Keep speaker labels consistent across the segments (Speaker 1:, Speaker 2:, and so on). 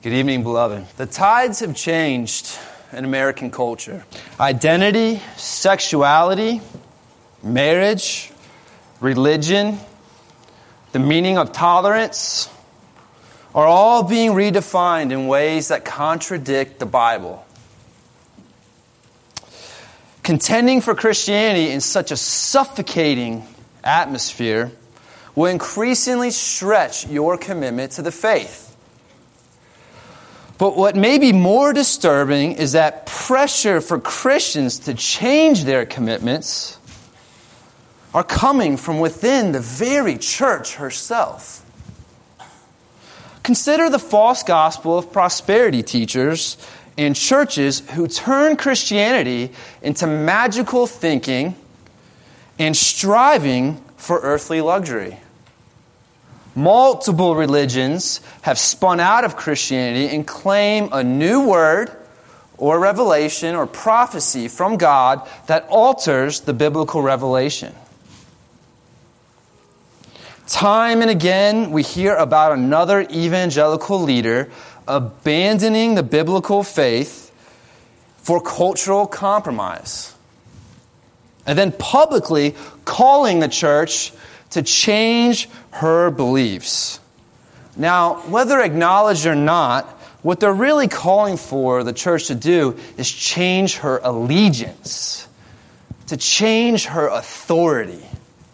Speaker 1: Good evening, beloved. The tides have changed in American culture. Identity, sexuality, marriage, religion, the meaning of tolerance are all being redefined in ways that contradict the Bible. Contending for Christianity in such a suffocating atmosphere will increasingly stretch your commitment to the faith. But what may be more disturbing is that pressure for Christians to change their commitments are coming from within the very church herself. Consider the false gospel of prosperity teachers and churches who turn Christianity into magical thinking and striving for earthly luxury. Multiple religions have spun out of Christianity and claim a new word or revelation or prophecy from God that alters the biblical revelation. Time and again, we hear about another evangelical leader abandoning the biblical faith for cultural compromise, and then publicly calling the church to change her beliefs. Now, whether acknowledged or not, what they're really calling for the church to do is change her allegiance, to change her authority.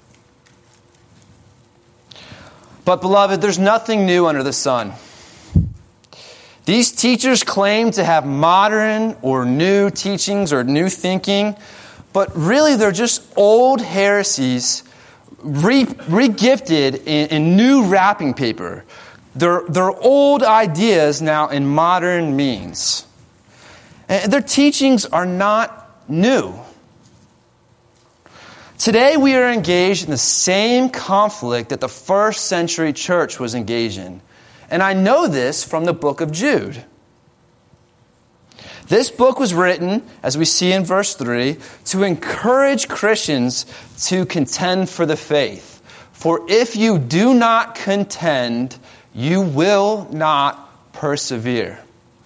Speaker 1: But beloved, there's nothing new under the sun. These teachers claim to have modern or new teachings or new thinking, but really they're just old heresies regifted in new wrapping paper. They're old ideas now in modern means. And their teachings are not new. Today we are engaged in the same conflict that the first century church was engaged in. And I know this from the book of Jude. This book was written, as we see in verse 3, to encourage Christians to contend for the faith. For if you do not contend, you will not persevere.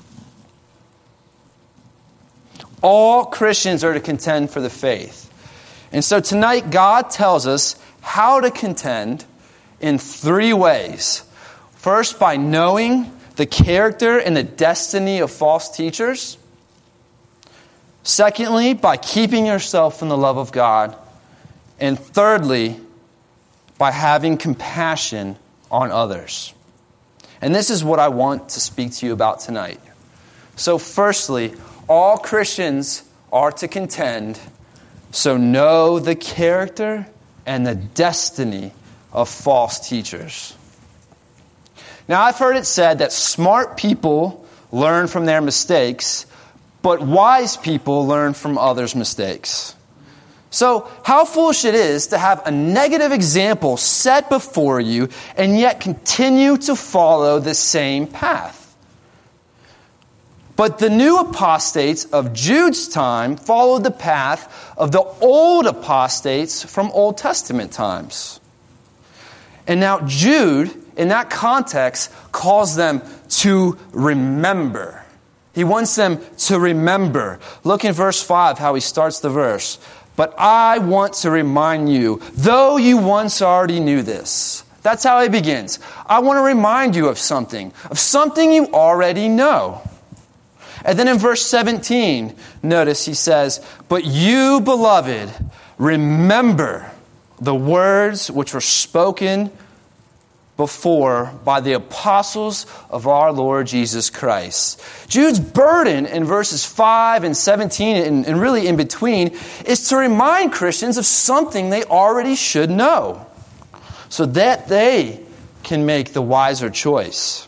Speaker 1: All Christians are to contend for the faith. And so tonight, God tells us how to contend in three ways. First, by knowing the character and the destiny of false teachers. Secondly, by keeping yourself in the love of God. And thirdly, by having compassion on others. And this is what I want to speak to you about tonight. So firstly, all Christians are to contend, so know the character and the destiny of false teachers. Now, I've heard it said that smart people learn from their mistakes, but wise people learn from others' mistakes. So, how foolish it is to have a negative example set before you and yet continue to follow the same path. But the new apostates of Jude's time followed the path of the old apostates from Old Testament times. And now Jude, in that context, calls them to remember. He wants them to remember. Look in verse 5, how he starts the verse. But I want to remind you, though you once already knew this. That's how he begins. I want to remind you of something you already know. And then in verse 17, notice he says, but you, beloved, remember the words which were spoken before by the apostles of our Lord Jesus Christ. Jude's burden in verses 5 and 17 and really in between is to remind Christians of something they already should know so that they can make the wiser choice.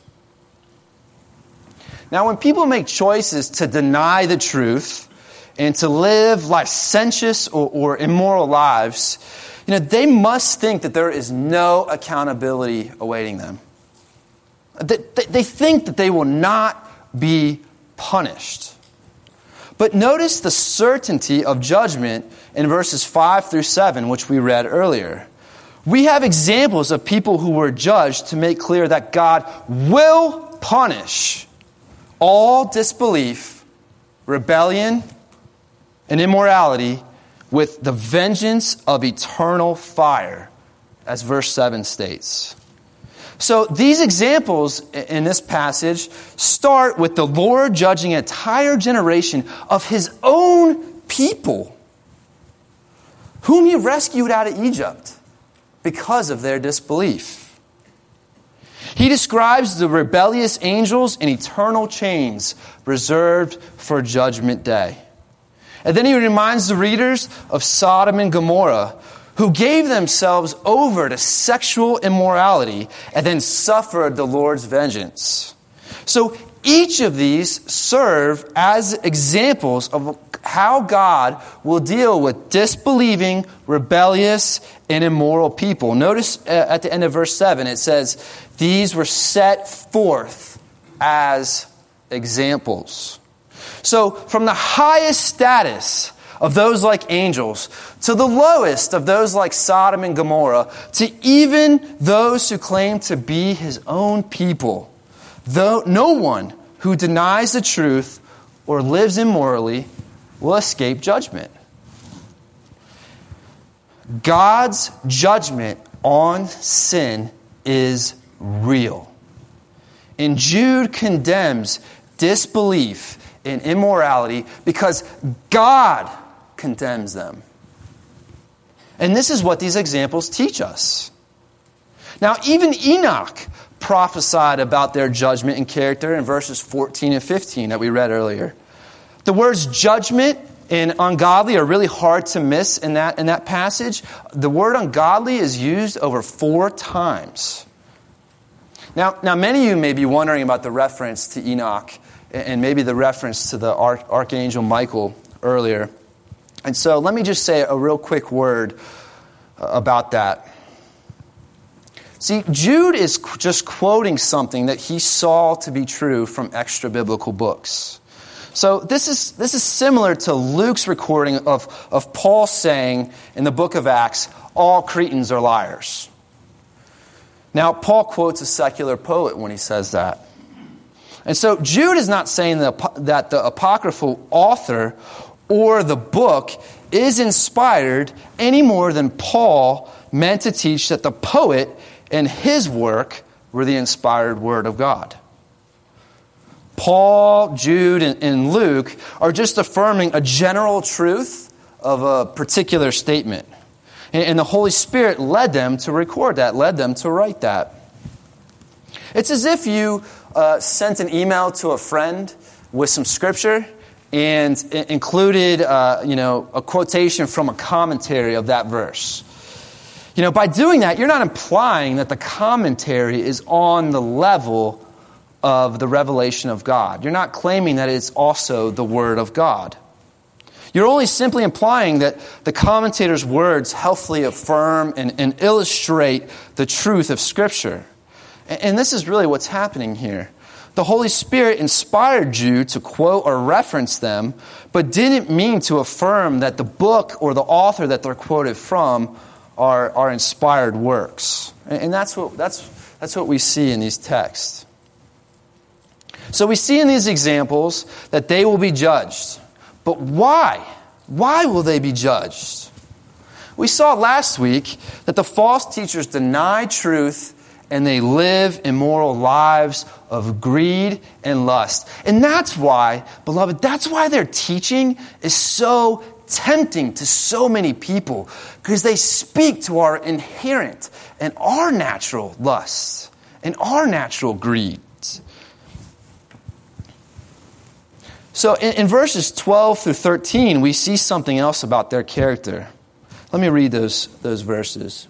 Speaker 1: Now, when people make choices to deny the truth and to live licentious or immoral lives, they must think that there is no accountability awaiting them. They think that they will not be punished. But notice the certainty of judgment in verses 5 through 7, which we read earlier. We have examples of people who were judged to make clear that God will punish all disbelief, rebellion, and immorality with the vengeance of eternal fire, as verse 7 states. So these examples in this passage start with the Lord judging an entire generation of his own people, whom he rescued out of Egypt because of their disbelief. He describes the rebellious angels in eternal chains reserved for Judgment Day. And then he reminds the readers of Sodom and Gomorrah, who gave themselves over to sexual immorality and then suffered the Lord's vengeance. So each of these serve as examples of how God will deal with disbelieving, rebellious, and immoral people. Notice at the end of verse 7, it says, these were set forth as examples. So from the highest status of those like angels to the lowest of those like Sodom and Gomorrah, to even those who claim to be his own people, though no one who denies the truth or lives immorally will escape judgment. God's judgment on sin is real. And Jude condemns disbelief and immorality because God condemns them. And this is what these examples teach us. Now, even Enoch prophesied about their judgment and character in verses 14 and 15 that we read earlier. The words judgment and ungodly are really hard to miss in that passage. The word ungodly is used over 4 times. Now, many of you may be wondering about the reference to Enoch and maybe the reference to the Archangel Michael earlier. And so let me just say a real quick word about that. See, Jude is just quoting something that he saw to be true from extra-biblical books. So this is similar to Luke's recording of Paul saying in the book of Acts, all Cretans are liars. Now, Paul quotes a secular poet when he says that. And so Jude is not saying that the apocryphal author or the book is inspired any more than Paul meant to teach that the poet and his work were the inspired word of God. Paul, Jude, and Luke are just affirming a general truth of a particular statement. And the Holy Spirit led them to record that, led them to write that. It's as if you sent an email to a friend with some scripture and included a quotation from a commentary of that verse. By doing that, you're not implying that the commentary is on the level of the revelation of God. You're not claiming that it's also the Word of God. You're only simply implying that the commentator's words helpfully affirm and illustrate the truth of Scripture. And this is really what's happening here. The Holy Spirit inspired Jude to quote or reference them, but didn't mean to affirm that the book or the author that they're quoted from are inspired works. And that's what we see in these texts. So we see in these examples that they will be judged. But why? Why will they be judged? We saw last week that the false teachers deny truth and they live immoral lives of greed and lust. And that's why, beloved, that's why their teaching is so tempting to so many people, because they speak to our inherent and our natural lusts and our natural greed. So in verses 12 through 13, we see something else about their character. Let me read those verses.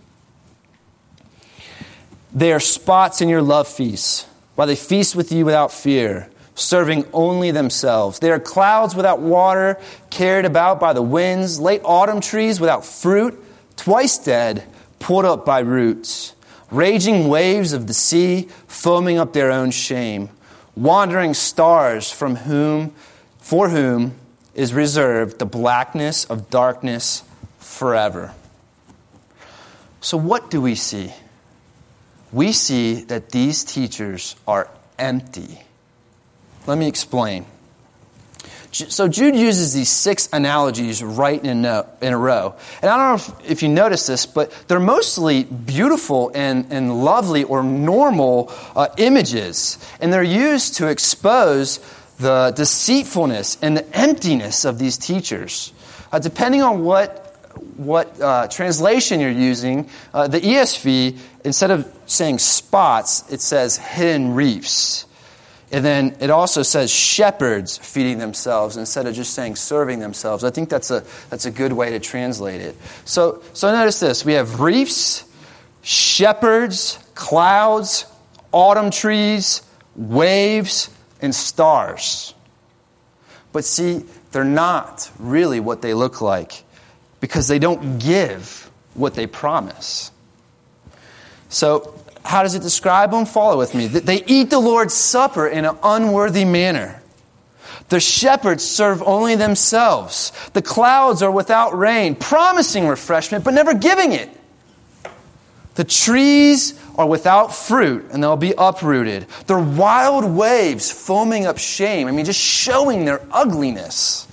Speaker 1: They are spots in your love feasts, while they feast with you without fear, serving only themselves. They are clouds without water, carried about by the winds, late autumn trees without fruit, twice dead, pulled up by roots, raging waves of the sea, foaming up their own shame, wandering stars for whom is reserved the blackness of darkness forever. So what do we see? We see that these teachers are empty. Let me explain. So Jude uses these 6 analogies right in a row. And I don't know if you notice this, but they're mostly beautiful and lovely or normal images. And they're used to expose the deceitfulness and the emptiness of these teachers. Depending on what translation you're using, the ESV, instead of saying spots, it says hidden reefs. And then it also says shepherds feeding themselves instead of just saying serving themselves. I think that's a good way to translate it. So notice this. We have reefs, shepherds, clouds, autumn trees, waves, and stars. But see, they're not really what they look like because they don't give what they promise. So how does it describe them? Follow with me. They eat the Lord's Supper in an unworthy manner. The shepherds serve only themselves. The clouds are without rain, promising refreshment, but never giving it. The trees are without fruit, and they'll be uprooted. They're wild waves foaming up shame. I mean, just showing their ugliness.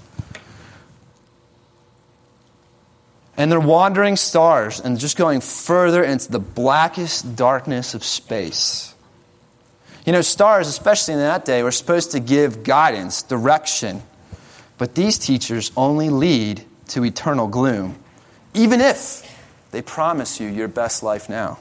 Speaker 1: And they're wandering stars and just going further into the blackest darkness of space. You know, stars, especially in that day, were supposed to give guidance, direction. But these teachers only lead to eternal gloom, even if they promise you your best life now.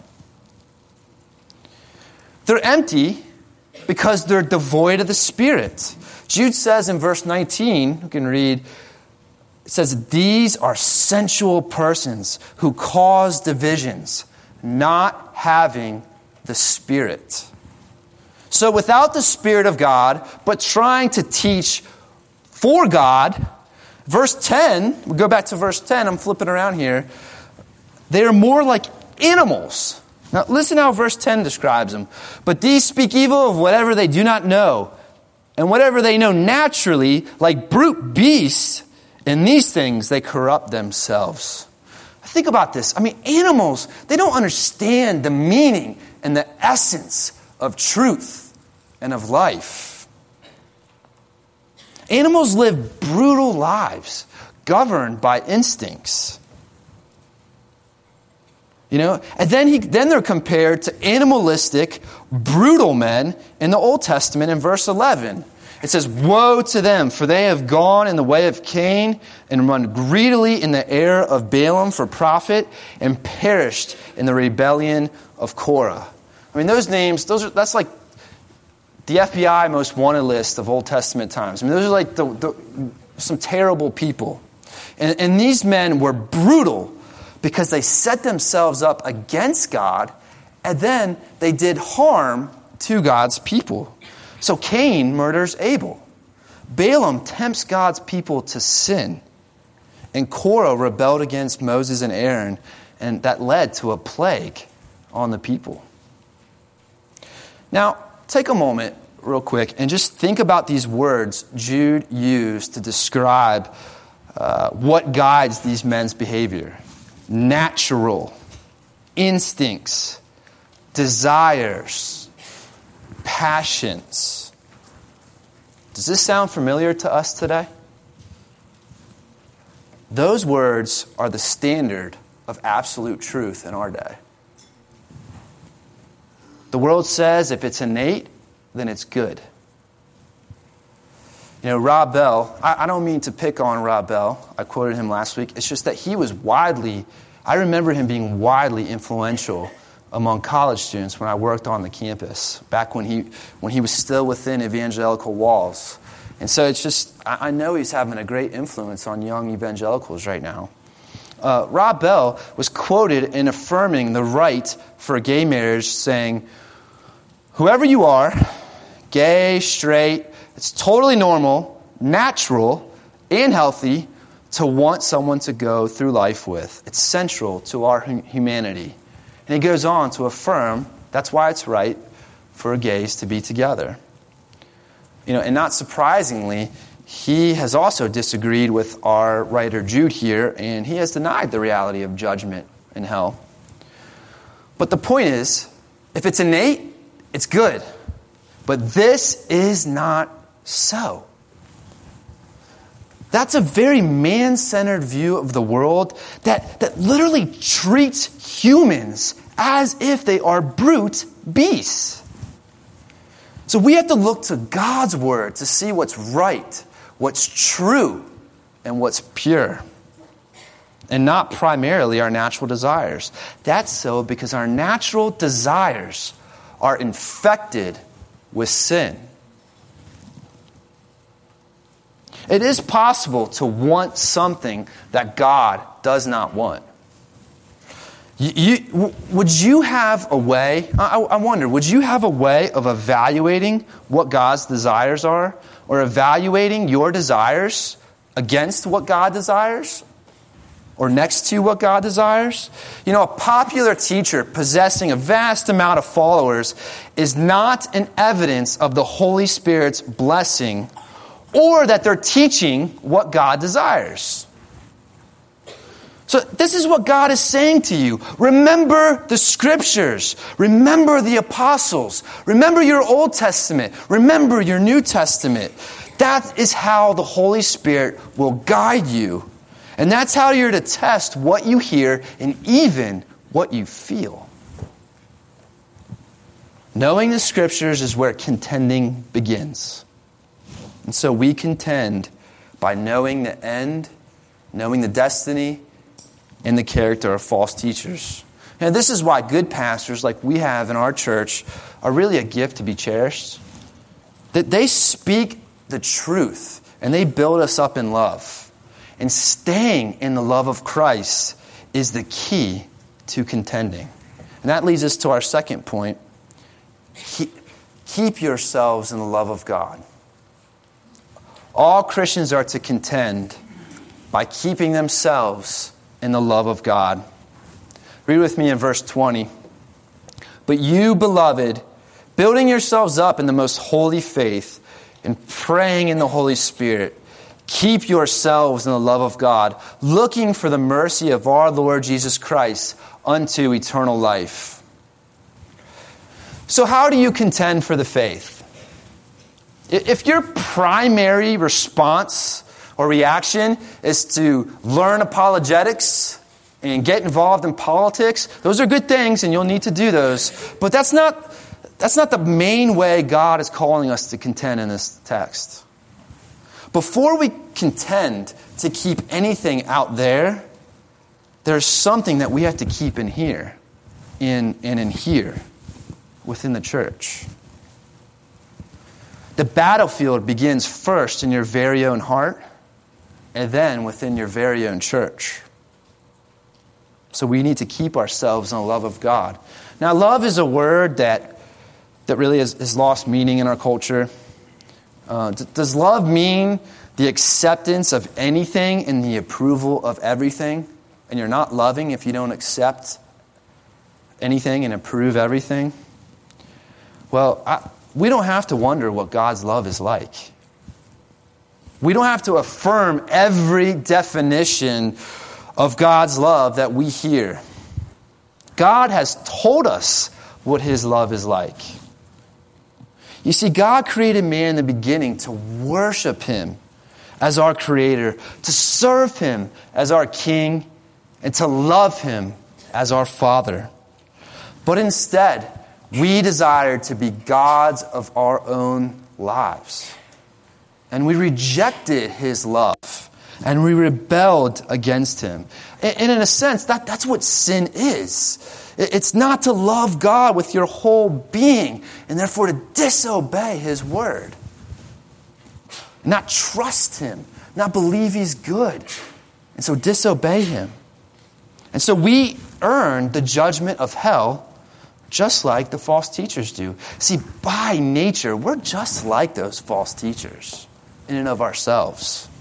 Speaker 1: They're empty because they're devoid of the Spirit. Jude says in verse 19, you can read, it says, these are sensual persons who cause divisions, not having the Spirit. So without the Spirit of God, but trying to teach for God, verse 10, we go back to verse 10, I'm flipping around here, they are more like animals. Now listen how verse 10 describes them. But these speak evil of whatever they do not know, and whatever they know naturally, like brute beasts, in these things, they corrupt themselves. Think about this. I mean, animals, they don't understand the meaning and the essence of truth and of life. Animals live brutal lives governed by instincts. You know, and then they're compared to animalistic, brutal men in the Old Testament in verse 11. It says, woe to them, for they have gone in the way of Cain and run greedily in the error of Balaam for profit and perished in the rebellion of Korah. I mean, those names, that's like the FBI most wanted list of Old Testament times. I mean, those are like some terrible people. And these men were brutal because they set themselves up against God and then they did harm to God's people. So Cain murders Abel. Balaam tempts God's people to sin. And Korah rebelled against Moses and Aaron, and that led to a plague on the people. Now, take a moment real quick and just think about these words Jude used to describe what guides these men's behavior. Natural, instincts, desires, passions. Does this sound familiar to us today? Those words are the standard of absolute truth in our day. The world says if it's innate, then it's good. You know, Rob Bell, I don't mean to pick on Rob Bell. I quoted him last week. It's just that he was I remember him being widely influential among college students when I worked on the campus, back when he was still within evangelical walls. And so it's just, I know he's having a great influence on young evangelicals right now. Rob Bell was quoted in affirming the right for gay marriage, saying, whoever you are, gay, straight, it's totally normal, natural, and healthy to want someone to go through life with. It's central to our humanity. And he goes on to affirm that's why it's right for gays to be together. You know, and not surprisingly, he has also disagreed with our writer Jude here, and he has denied the reality of judgment in hell. But the point is, if it's innate, it's good. But this is not so. That's a very man-centered view of the world that literally treats humans as if they are brute beasts. So we have to look to God's word to see what's right, what's true, and what's pure. And not primarily our natural desires. That's so because our natural desires are infected with sin. It is possible to want something that God does not want. Would you have a way, I wonder, would you have a way of evaluating what God's desires are? Or evaluating your desires against what God desires? Or next to what God desires? You know, a popular teacher possessing a vast amount of followers is not an evidence of the Holy Spirit's blessing or that they're teaching what God desires. So this is what God is saying to you. Remember the scriptures. Remember the apostles. Remember your Old Testament. Remember your New Testament. That is how the Holy Spirit will guide you. And that's how you're to test what you hear and even what you feel. Knowing the scriptures is where contending begins. And so we contend by knowing the end, knowing the destiny, and the character of false teachers. And this is why good pastors like we have in our church are really a gift to be cherished. That they speak the truth and they build us up in love. And staying in the love of Christ is the key to contending. And that leads us to our second point. Keep yourselves in the love of God. All Christians are to contend by keeping themselves in the love of God. Read with me in verse 20. But you, beloved, building yourselves up in the most holy faith and praying in the Holy Spirit, keep yourselves in the love of God, looking for the mercy of our Lord Jesus Christ unto eternal life. So how do you contend for the faith? If your primary response or reaction is to learn apologetics and get involved in politics, those are good things and you'll need to do those. But that's not the main way God is calling us to contend in this text. Before we contend to keep anything out there, there's something that we have to keep in here, in here, within the church. The battlefield begins first in your very own heart, and then within your very own church. So we need to keep ourselves in the love of God. Now, love is a word that really has lost meaning in our culture. Does love mean the acceptance of anything and the approval of everything? And you're not loving if you don't accept anything and approve everything? Well, we don't have to wonder what God's love is like. We don't have to affirm every definition of God's love that we hear. God has told us what His love is like. You see, God created man in the beginning to worship Him as our Creator, to serve Him as our King, and to love Him as our Father. But instead, we desire to be gods of our own lives. And we rejected His love. And we rebelled against Him. And in a sense, that's what sin is. It's not to love God with your whole being, and therefore to disobey His word. Not trust Him, not believe He's good, and so disobey Him. And so we earn the judgment of hell just like the false teachers do. See, by nature, we're just like those false teachers in and of ourselves.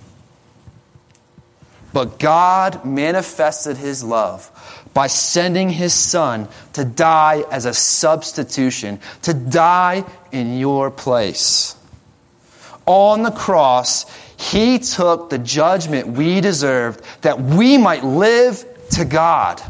Speaker 1: But God manifested His love by sending His Son to die as a substitution, to die in your place. On the cross, He took the judgment we deserved that we might live to God.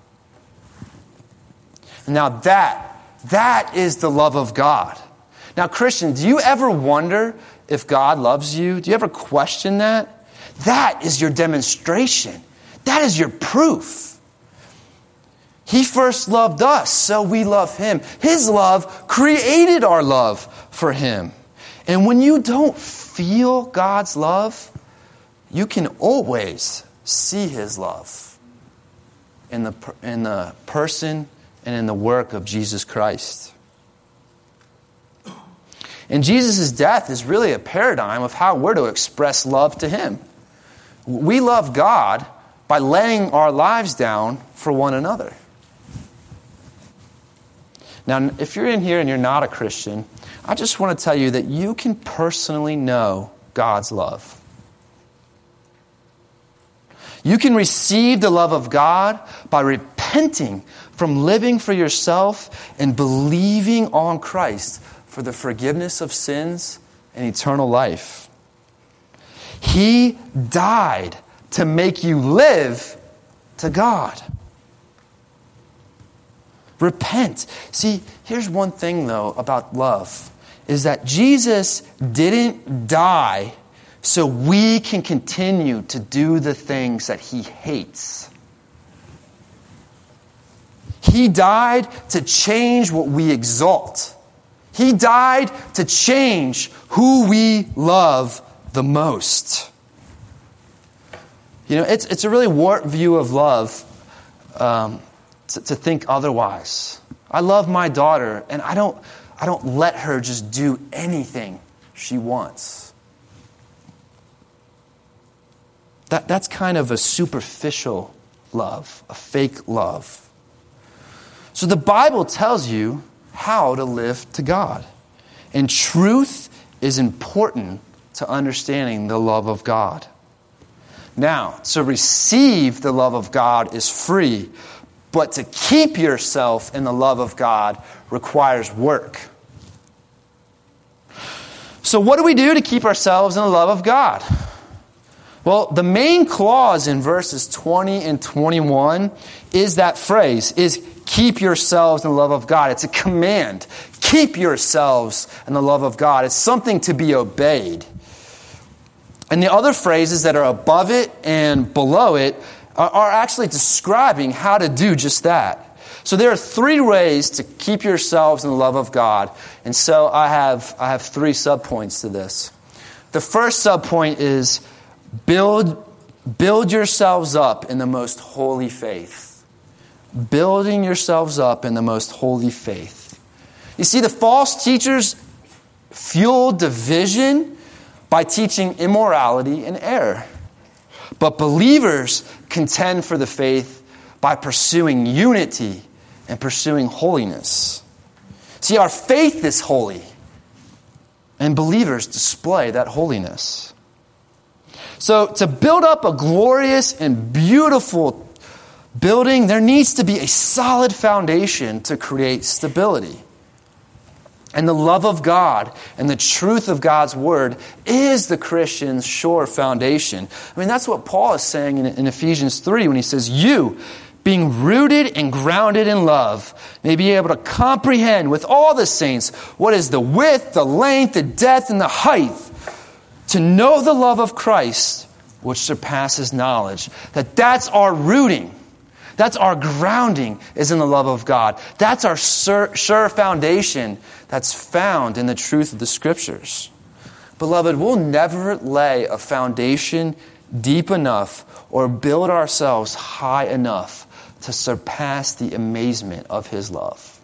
Speaker 1: Now that is the love of God. Now, Christian, do you ever wonder if God loves you? Do you ever question that? That is your demonstration. That is your proof. He first loved us, so we love him. His love created our love for him. And when you don't feel God's love, you can always see his love in the person and in the work of Jesus Christ. And Jesus' death is really a paradigm of how we're to express love to him. We love God by laying our lives down for one another. Now, if you're in here and you're not a Christian, I just want to tell you that you can personally know God's love. You can receive the love of God by repenting from living for yourself and believing on Christ for the forgiveness of sins and eternal life. He died to make you live to God. Repent. See, here's one thing, though, about love, is that Jesus didn't die so we can continue to do the things that he hates. He died to change what we exalt. He died to change who we love the most. You know, it's a really warped view of love to think otherwise. I love my daughter, and I don't let her just do anything she wants. That's kind of a superficial love, a fake love. So the Bible tells you how to live to God. And truth is important to understanding the love of God. Now, to receive the love of God is free, but to keep yourself in the love of God requires work. So what do we do to keep ourselves in the love of God? Well, the main clause in verses 20 and 21 is that phrase, is keep yourselves in the love of God. It's a command. Keep yourselves in the love of God. It's something to be obeyed. And the other phrases that are above it and below it are actually describing how to do just that. So there are three ways to keep yourselves in the love of God. And so I have three subpoints to this. The first subpoint is build yourselves up in the most holy faith. Building yourselves up in the most holy faith. You see, the false teachers fuel division by teaching immorality and error. But believers contend for the faith by pursuing unity and pursuing holiness. See, our faith is holy, and believers display that holiness. So to build up a glorious and beautiful building, there needs to be a solid foundation to create stability. And the love of God and the truth of God's word is the Christian's sure foundation. I mean, that's what Paul is saying in Ephesians 3 when he says, you, being rooted and grounded in love, may be able to comprehend with all the saints what is the width, the length, the depth, and the height, to know the love of Christ, which surpasses knowledge. That's our rooting. That's our grounding, is in the love of God. That's our sure foundation that's found in the truth of the Scriptures. Beloved, we'll never lay a foundation deep enough or build ourselves high enough to surpass the amazement of His love.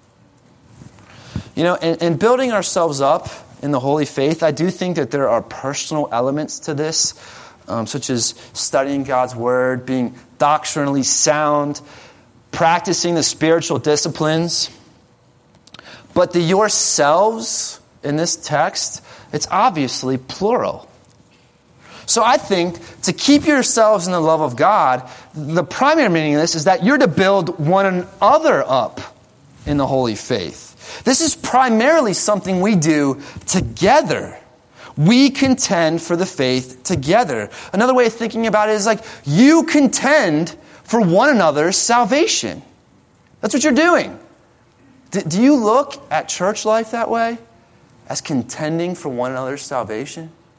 Speaker 1: You know, in building ourselves up in the holy faith, I do think that there are personal elements to this, such as studying God's Word, being doctrinally sound, practicing the spiritual disciplines. But the yourselves in this text, it's obviously plural. So I think to keep yourselves in the love of God, the primary meaning of this is that you're to build one another up in the holy faith. This is primarily something we do together. We contend for the faith together. Another way of thinking about it is like you contend for one another's salvation. That's what you're doing. Do you look at church life that way? As contending for one another's salvation?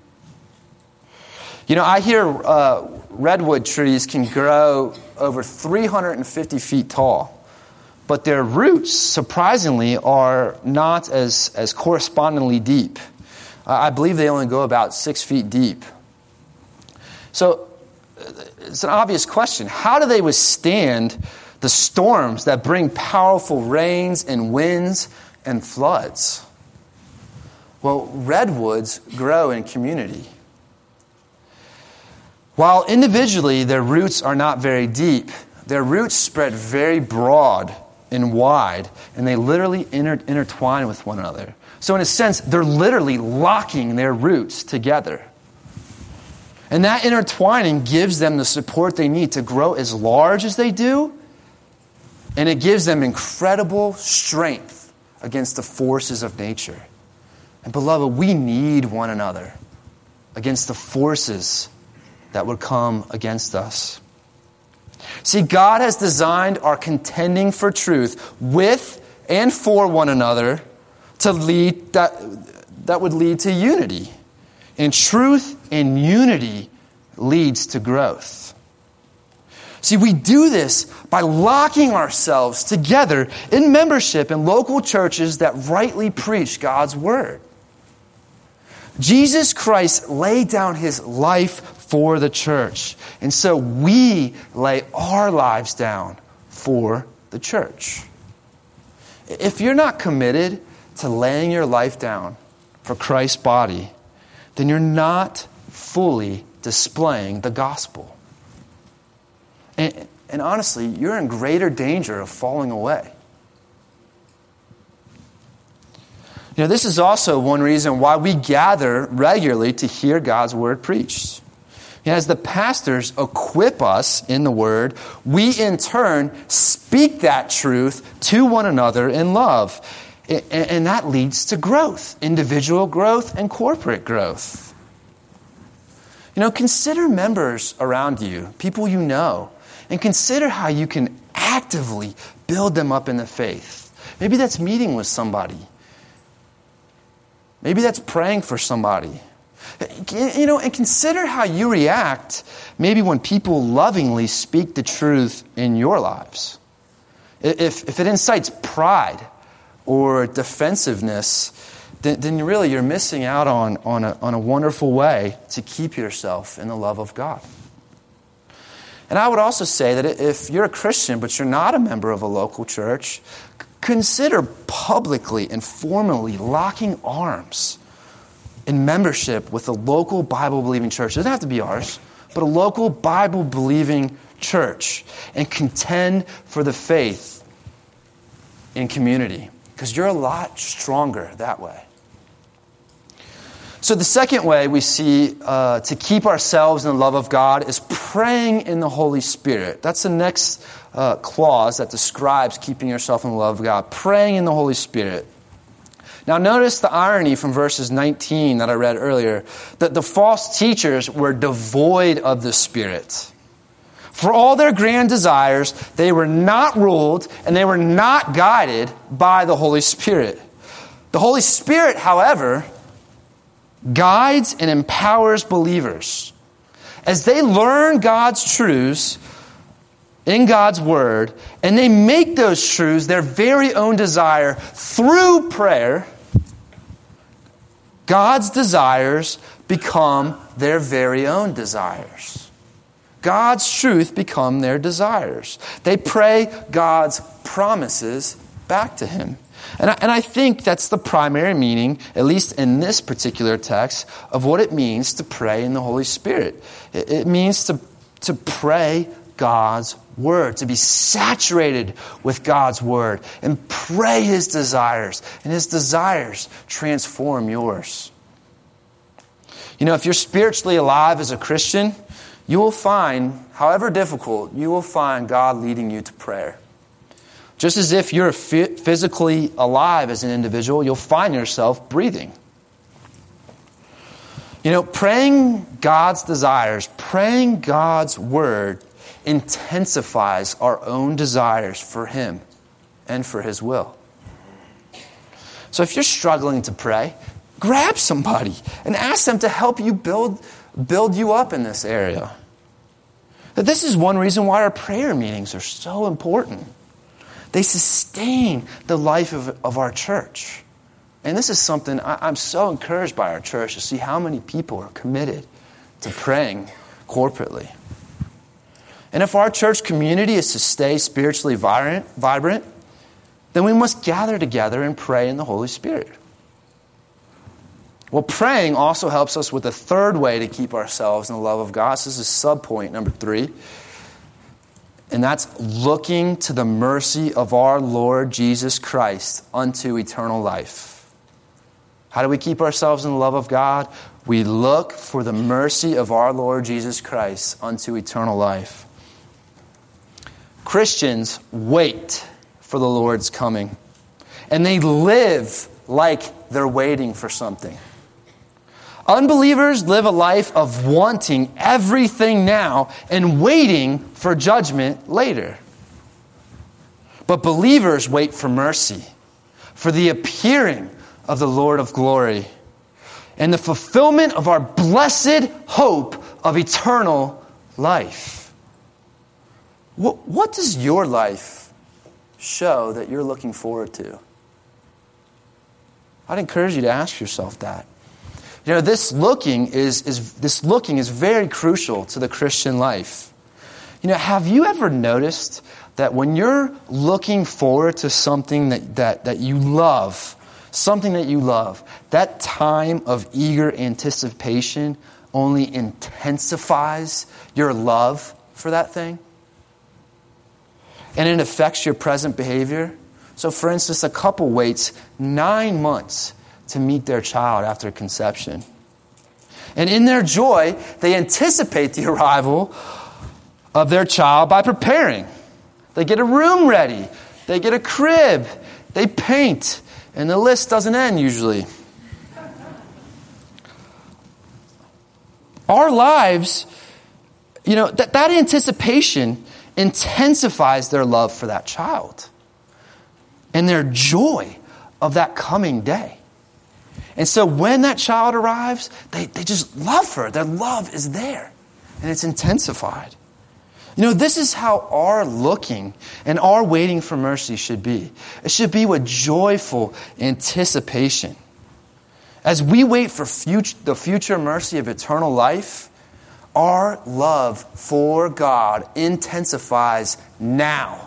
Speaker 1: I hear redwood trees can grow over 350 feet tall, but their roots, surprisingly, are not as correspondingly deep. I believe they only go about 6 feet deep. So it's an obvious question. How do they withstand the storms that bring powerful rains and winds and floods? Well, redwoods grow in community. While individually their roots are not very deep, their roots spread very broad and wide, and they literally intertwine with one another. So in a sense, they're literally locking their roots together. And that intertwining gives them the support they need to grow as large as they do, and it gives them incredible strength against the forces of nature. And beloved, we need one another against the forces that would come against us. See, God has designed our contending for truth with and for one another to lead that would lead to unity. And truth and unity leads to growth. See, we do this by locking ourselves together in membership in local churches that rightly preach God's word. Jesus Christ laid down his life for the church. And so we lay our lives down for the church. If you're not committed to laying your life down for Christ's body, then you're not fully displaying the gospel. And honestly, you're in greater danger of falling away. This is also one reason why we gather regularly to hear God's word preached. As the pastors equip us in the word, we in turn speak that truth to one another in love. And that leads to growth, individual growth and corporate growth. Consider members around you, people you know, and consider how you can actively build them up in the faith. Maybe that's meeting with somebody. Maybe that's praying for somebody. And consider how you react maybe when people lovingly speak the truth in your lives. If it incites pride or defensiveness, then really you're missing out on a wonderful way to keep yourself in the love of God. And I would also say that if you're a Christian but you're not a member of a local church, consider publicly and formally locking arms in membership with a local Bible-believing church. It doesn't have to be ours, but a local Bible-believing church, and contend for the faith in community, because you're a lot stronger that way. So the second way we see to keep ourselves in the love of God is praying in the Holy Spirit. That's the next clause that describes keeping yourself in the love of God. Praying in the Holy Spirit. Now notice the irony from verses 19 that I read earlier, that the false teachers were devoid of the Spirit. For all their grand desires, they were not ruled and they were not guided by the Holy Spirit. The Holy Spirit, however, guides and empowers believers as they learn God's truths in God's word, and they make those truths their very own desire through prayer. God's desires become their very own desires. God's truth become their desires. They pray God's promises back to him. And I think that's the primary meaning, at least in this particular text, of what it means to pray in the Holy Spirit. It means to pray God's word, to be saturated with God's word and pray his desires, and his desires transform yours. If you're spiritually alive as a Christian, you will find, however difficult, you will find God leading you to prayer. Just as if you're physically alive as an individual, you'll find yourself breathing. Praying God's desires, praying God's word intensifies our own desires for him and for his will. So if you're struggling to pray, grab somebody and ask them to help you build you up in this area. That this is one reason why our prayer meetings are so important. They sustain the life of our church. And this is something I'm so encouraged by our church to see how many people are committed to praying corporately. And if our church community is to stay spiritually vibrant, then we must gather together and pray in the Holy Spirit. Well, praying also helps us with a third way to keep ourselves in the love of God. So this is subpoint number 3. And that's looking to the mercy of our Lord Jesus Christ unto eternal life. How do we keep ourselves in the love of God? We look for the mercy of our Lord Jesus Christ unto eternal life. Christians wait for the Lord's coming. And they live like they're waiting for something. Unbelievers live a life of wanting everything now and waiting for judgment later. But believers wait for mercy, for the appearing of the Lord of glory, and the fulfillment of our blessed hope of eternal life. What does your life show that you're looking forward to? I'd encourage you to ask yourself that. You know, this looking is very crucial to the Christian life. You know, have you ever noticed that when you're looking forward to something that you love, that time of eager anticipation only intensifies your love for that thing? And it affects your present behavior. So for instance, a couple waits 9 months to meet their child after conception. And in their joy, they anticipate the arrival of their child by preparing. They get a room ready. They get a crib. They paint. And the list doesn't end usually. Our lives, you know, that anticipation intensifies their love for that child and their joy of that coming day. And so when that child arrives, they just love her. Their love is there, and it's intensified. You know, this is how our looking and our waiting for mercy should be. It should be with joyful anticipation. As we wait for the future mercy of eternal life, our love for God intensifies now.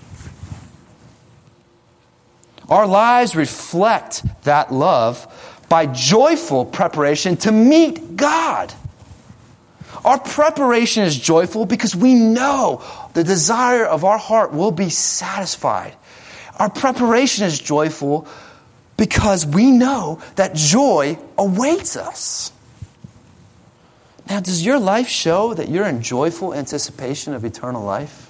Speaker 1: Our lives reflect that love by joyful preparation to meet God. Our preparation is joyful because we know the desire of our heart will be satisfied. Our preparation is joyful because we know that joy awaits us. Now, does your life show that you're in joyful anticipation of eternal life?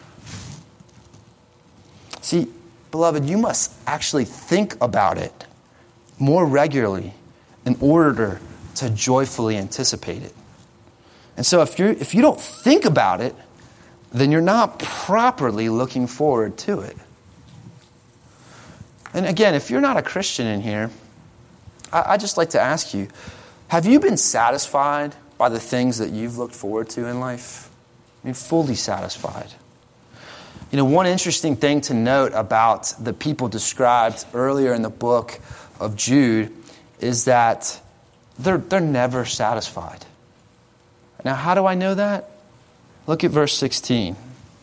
Speaker 1: See, beloved, you must actually think about it more regularly in order to joyfully anticipate it. And so if you don't think about it, then you're not properly looking forward to it. And again, if you're not a Christian in here, I'd just like to ask you, have you been satisfied by the things that you've looked forward to in life? I mean, fully satisfied. You know, one interesting thing to note about the people described earlier in the book of Jude is that they're never satisfied. Now, how do I know that? Look at verse 16.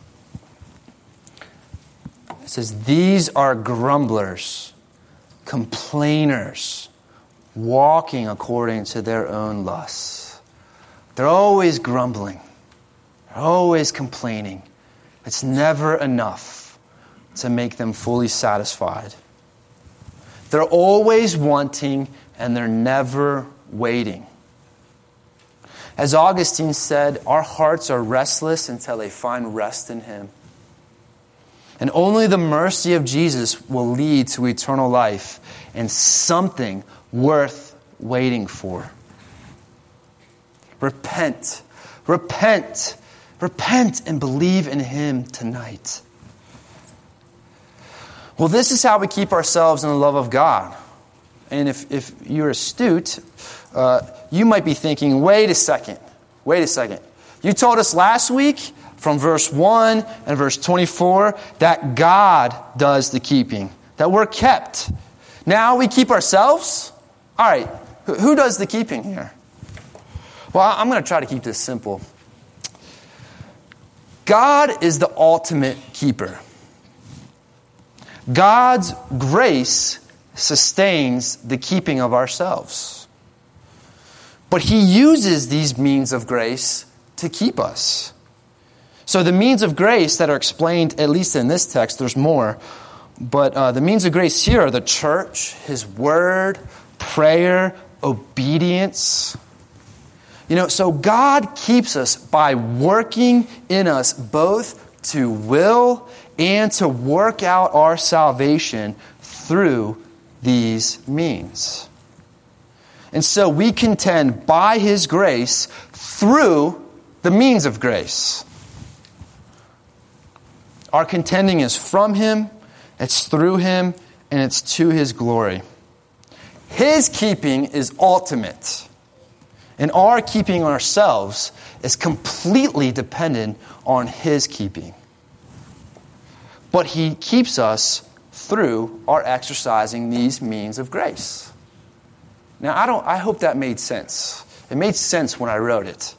Speaker 1: It says, "These are grumblers, complainers, walking according to their own lusts." They're always grumbling. They're always complaining. It's never enough to make them fully satisfied. They're always wanting and they're never waiting. As Augustine said, our hearts are restless until they find rest in Him. And only the mercy of Jesus will lead to eternal life and something worth waiting for. Repent. Repent. Repent and believe in Him tonight. Well, this is how we keep ourselves in the love of God. And if you're astute, you might be thinking, wait a second. You told us last week from verse 1 and verse 24 that God does the keeping, that we're kept. Now we keep ourselves? All right, who does the keeping here? Well, I'm going to try to keep this simple. God is the ultimate keeper. God's grace sustains the keeping of ourselves. But He uses these means of grace to keep us. So the means of grace that are explained, at least in this text, there's more, but the means of grace here are the church, His word, prayer, obedience. So God keeps us by working in us both to will and to work out our salvation through these means. And so we contend by His grace through the means of grace. Our contending is from Him, it's through Him, and it's to His glory. His keeping is ultimate. And our keeping ourselves is completely dependent on His keeping. But He keeps us through our exercising these means of grace. Now, I hope that made sense. It made sense when I wrote it.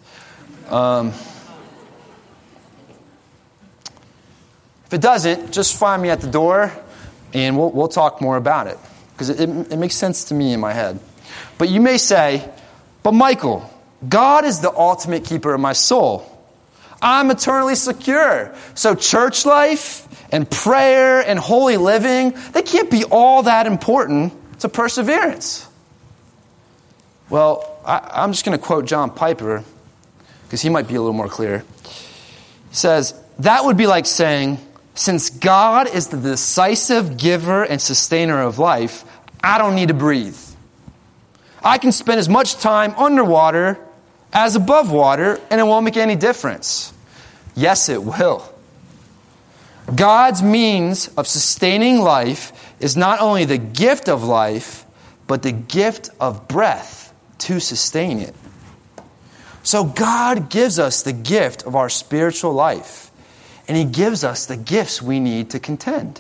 Speaker 1: If it doesn't, just find me at the door, and we'll talk more about it. Because it makes sense to me in my head. But you may say, but Michael, God is the ultimate keeper of my soul. I'm eternally secure. So church life and prayer and holy living, they can't be all that important to perseverance. Well, I'm just going to quote John Piper, because he might be a little more clear. He says, that would be like saying, since God is the decisive giver and sustainer of life, I don't need to breathe. I can spend as much time underwater as above water, and it won't make any difference. Yes, it will. God's means of sustaining life is not only the gift of life, but the gift of breath to sustain it. So God gives us the gift of our spiritual life, and He gives us the gifts we need to contend.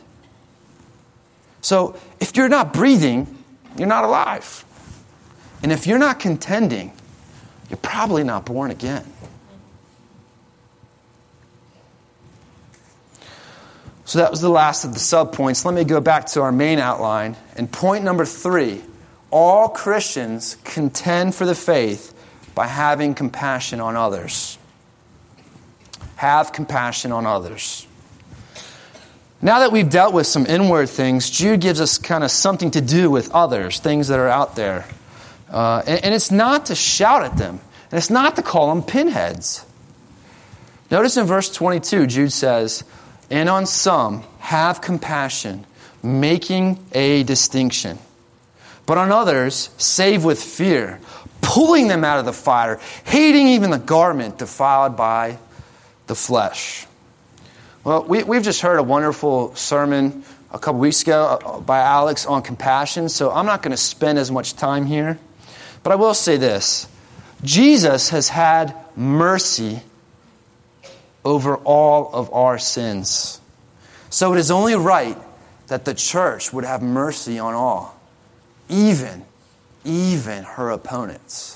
Speaker 1: So if you're not breathing, you're not alive. And if you're not contending, you're probably not born again. So that was the last of the subpoints. Let me go back to our main outline. And point number 3, all Christians contend for the faith by having compassion on others. Have compassion on others. Now that we've dealt with some inward things, Jude gives us kind of something to do with others, things that are out there. And it's not to shout at them. And it's not to call them pinheads. Notice in verse 22, Jude says, and on some have compassion, making a distinction. But on others, save with fear, pulling them out of the fire, hating even the garment defiled by the flesh. Well, we've just heard a wonderful sermon a couple weeks ago by Alex on compassion, so I'm not going to spend as much time here. But I will say this. Jesus has had mercy over all of our sins. So it is only right that the church would have mercy on all, even her opponents.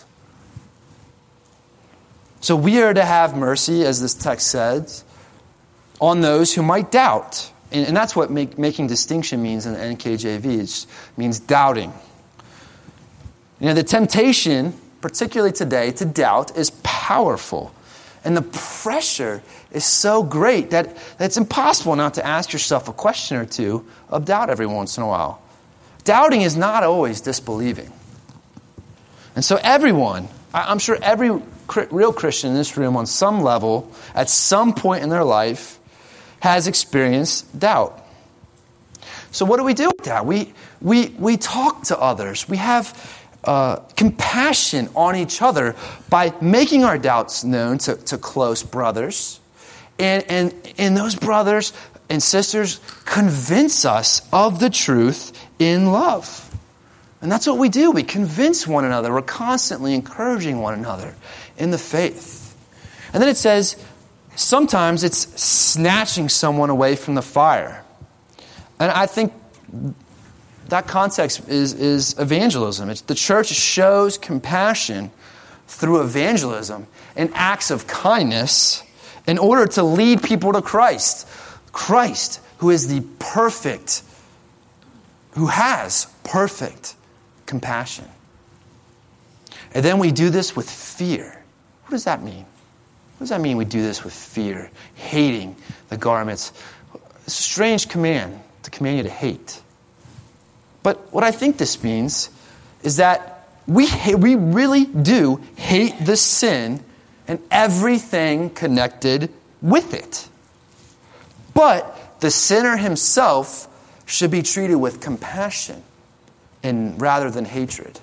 Speaker 1: So we are to have mercy, as this text says, on those who might doubt. And that's what making distinction means in the NKJV. It means doubting. The temptation, particularly today, to doubt is powerful. And the pressure is so great that it's impossible not to ask yourself a question or two of doubt every once in a while. Doubting is not always disbelieving. And so everyone, I'm sure every real Christian in this room on some level, at some point in their life, has experienced doubt. So what do we do with that? We talk to others. We have compassion on each other by making our doubts known to close brothers. And those brothers and sisters convince us of the truth in love. And that's what we do. We convince one another. We're constantly encouraging one another in the faith. And then it says, sometimes it's snatching someone away from the fire. And I think that context is evangelism. The church shows compassion through evangelism and acts of kindness in order to lead people to Christ. Christ, who is the perfect, who has perfect compassion. And then we do this with fear. What does that mean? What does that mean we do this with fear? Hating the garments. It's a strange command to command you to hate. But what I think this means is that we really do hate the sin and everything connected with it. But the sinner himself should be treated with compassion and rather than hatred.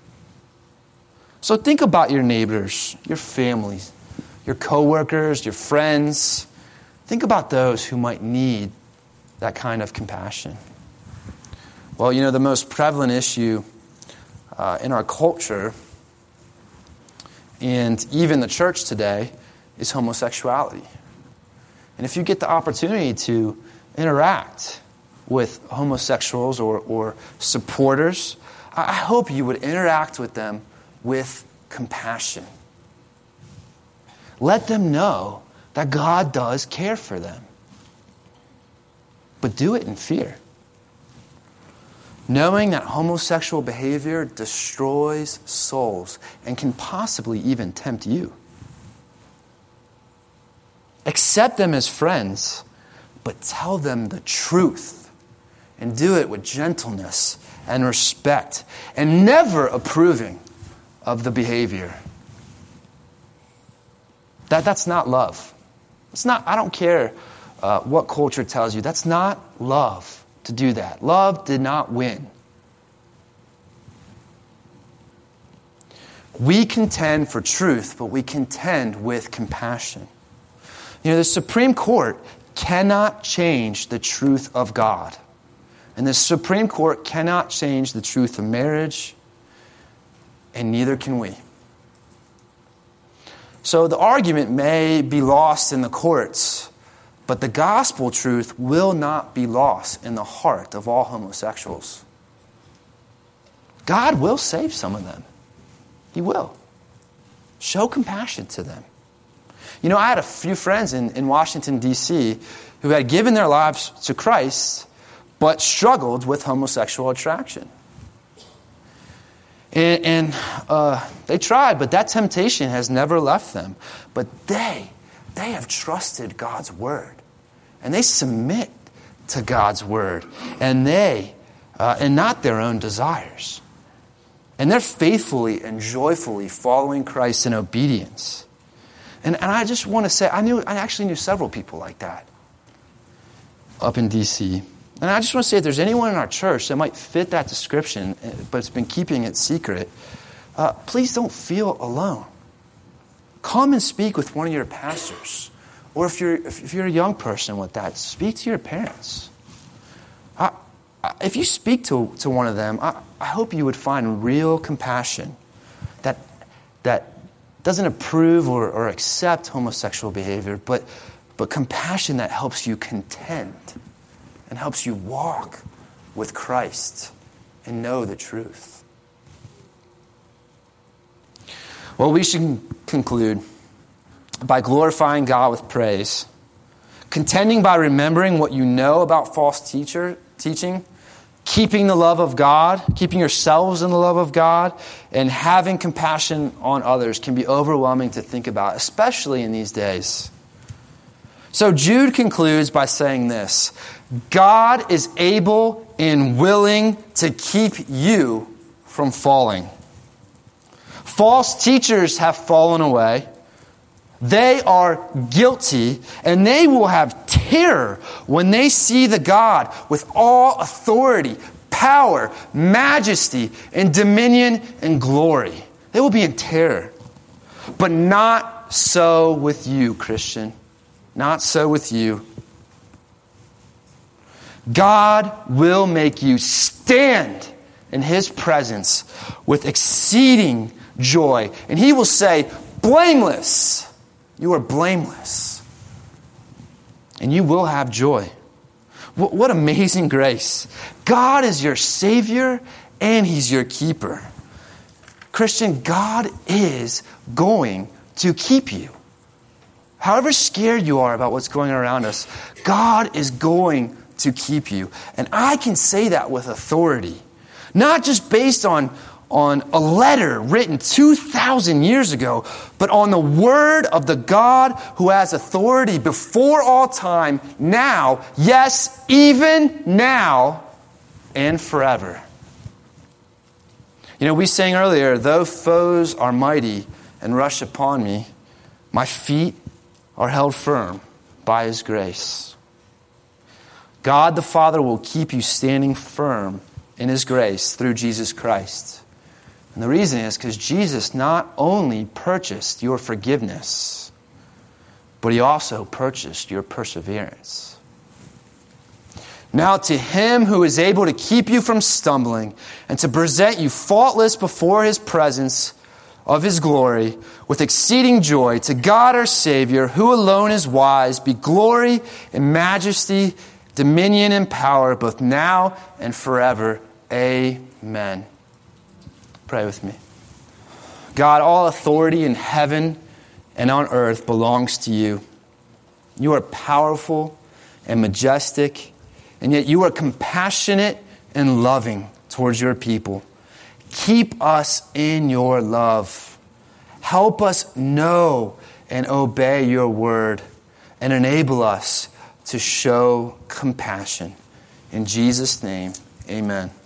Speaker 1: So think about your neighbors, your families, your coworkers, your friends. Think about those who might need that kind of compassion. Well, the most prevalent issue in our culture and even the church today is homosexuality. And if you get the opportunity to interact with homosexuals or supporters, I hope you would interact with them with compassion. Let them know that God does care for them. But do it in fear. Knowing that homosexual behavior destroys souls and can possibly even tempt you. Accept them as friends, but tell them the truth. And do it with gentleness and respect, and never approving of the behavior. That's not love. It's not. I don't care what culture tells you. That's not love to do that. Love did not win. We contend for truth, but we contend with compassion. The Supreme Court cannot change the truth of God. And the Supreme Court cannot change the truth of marriage, and neither can we. So the argument may be lost in the courts, but the gospel truth will not be lost in the heart of all homosexuals. God will save some of them. He will. Show compassion to them. I had a few friends in Washington, D.C. who had given their lives to Christ, but struggled with homosexual attraction. And they tried, but that temptation has never left them. But they have trusted God's word. And they submit to God's word. And and not their own desires. And they're faithfully and joyfully following Christ in obedience. And I just want to say, I actually knew several people like that up in D.C. And I just want to say, if there's anyone in our church that might fit that description, but it's been keeping it secret, please don't feel alone. Come and speak with one of your pastors. Or if you're a young person with that, speak to your parents. If you speak to one of them, I hope you would find real compassion that doesn't approve or accept homosexual behavior, but compassion that helps you contend and helps you walk with Christ and know the truth. Well, we should conclude by glorifying God with praise, contending by remembering what you know about false teaching, keeping the love of God, keeping yourselves in the love of God, and having compassion on others can be overwhelming to think about, especially in these days. So Jude concludes by saying this: God is able and willing to keep you from falling. False teachers have fallen away. They are guilty, and they will have terror when they see the God with all authority, power, majesty, and dominion and glory. They will be in terror. But not so with you, Christian. Not so with you. God will make you stand in his presence with exceeding joy. And he will say, blameless. You are blameless. And you will have joy. What amazing grace. God is your Savior and he's your keeper. Christian, God is going to keep you. However scared you are about what's going on around us, God is going to keep you. And I can say that with authority. Not just based on a letter written 2,000 years ago, but on the word of the God who has authority before all time, now, yes, even now, and forever. You know, we sang earlier, though foes are mighty and rush upon me, my feet are held firm by his grace. God the Father will keep you standing firm in his grace through Jesus Christ. And the reason is because Jesus not only purchased your forgiveness, but he also purchased your perseverance. Now to him who is able to keep you from stumbling and to present you faultless before his presence of his glory with exceeding joy, to God our Savior, who alone is wise, be glory and majesty, dominion and power, both now and forever. Amen. Pray with me. God, all authority in heaven and on earth belongs to you. You are powerful and majestic, and yet you are compassionate and loving towards your people. Keep us in your love. Help us know and obey your word, and enable us to show compassion. In Jesus' name, amen.